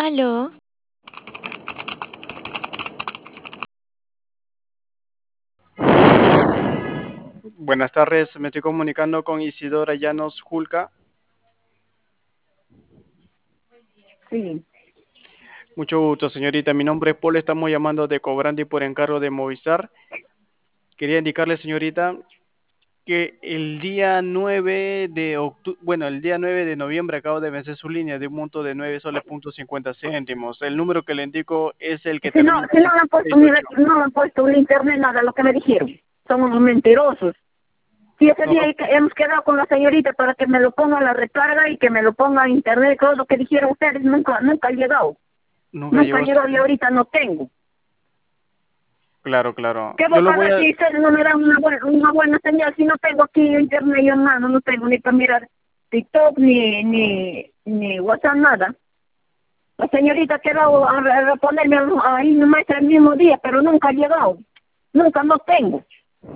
Aló, Buenas tardes, me estoy comunicando con Isidora Llanos Julca. Sí, Mucho gusto, señorita. Mi nombre es Paul, estamos llamando de Cobrandi por encargo de Movistar. Quería indicarle, señorita, que el día 9 de octubre, bueno, el día 9 de noviembre acabo de vencer su línea de un monto de 9 soles punto 50 céntimos. El número que le indico es el que si no, termina si no en me han puesto 68. no me han puesto un internet nada lo que me dijeron. Son unos mentirosos. Si ese No, día hemos quedado con la señorita para que me lo ponga a la recarga y que me lo ponga a internet, todo lo que dijeron ustedes nunca ha llegado. nunca Nunca llegó ha hasta llegado y ahí. ahorita no tengo. Claro, claro. ¿Qué voy Yo a lo voy pagar a, si ustedes no me dan una buena señal? Si no tengo aquí internet yo nada, no tengo ni para mirar TikTok ni WhatsApp, nada. La señorita quedó a reponerme ahí nomás el mismo día, pero nunca ha llegado. Nunca no tengo.